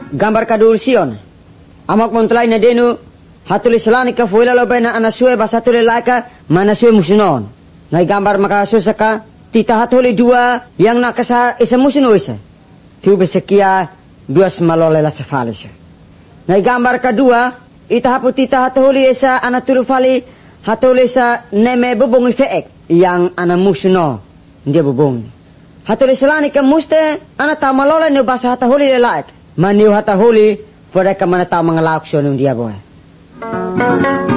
gambar kadul sion. Amak montolay na denu hatuli selani ka fuila lobay na anasue basatuli laika manasue musinon. Ngay gambar makasusaka tita hatuli dua yang nakasa isa musino isa. Tiube sekia duas malolela sefalisa. Ngay gambar kedua ita hapu tita hatuli isa anatulu fali hatuli isa neme bubungi feek yang anamusino dia bubungi. Hatuli selani ka muste anata malola ni basa hatuli laik. Maniu hatahuli pada kemana tahu mengelak sionum dia boy.